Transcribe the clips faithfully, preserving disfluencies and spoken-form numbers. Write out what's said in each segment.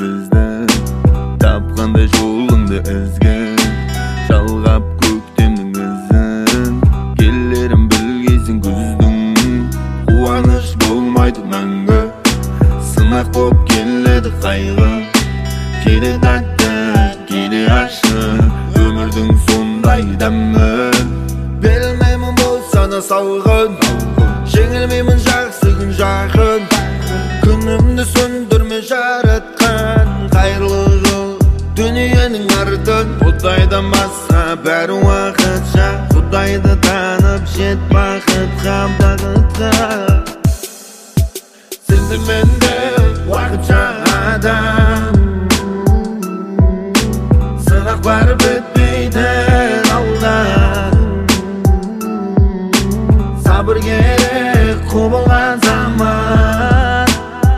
izden tapganda jolundu ezgen çalgap köktemdin izin kellerim bilgeysin küzdün kuvanış bolmaydı мәңгі sınak bop keledi kaygı kede tatlı kede aşık ömürdün sonday dämmi bilmeymin bolsana salgın jеңilmeymin жақсы күн жақын күнімді сөндірме жаратқан қайырлы жыл дүниенің артын құдайдан басқа бәрі уақытша құдайды танып жет бақытқа бақытқа сенде менде уақытша адам сынақ бар бітпейді алдан сабыр керек құбылған заман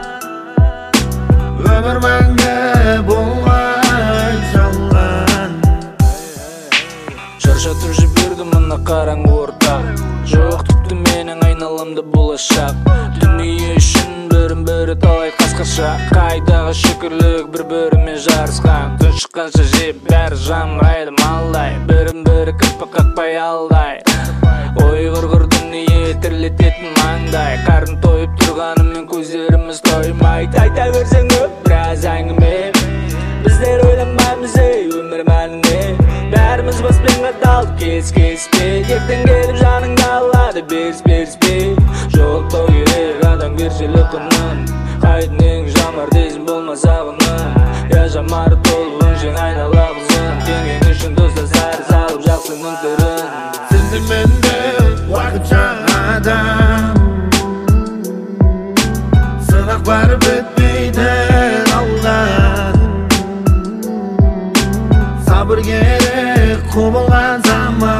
өмір мәңгі болмай жалған шаршатып жіберді мына қараңғы ортақ жоқ тіпті менің айналамда болашақ дүние үшін бірін-бірі талай қасқаша қайдағы шүкірлік бір-бірімен жарысқан түн шыққанша жеп бәрі жамырайды малдай бірін-бірі кірпік қақпай алдай ой құрғыр дүние тірлететін маңдай қарын тойып тұрғанымен көздеріміз тоймайды айта берсең көп біраз әңгіме біздер ойланбаймыз ей өмір мәніне бәріміз баспен қаталып кес-кеспей ертең келіп жаныңды алады беріс-беріспей жоқтау керек адамгершілік құнын қайдың ең жамар дейсің болмаса құнын я жамары толып өңшең айнала қызын теңгең үшін достастары салып жақсының түрін сенде менде уақытша адам сынақ бар бітпейді алдан сабыр керек құбылған заман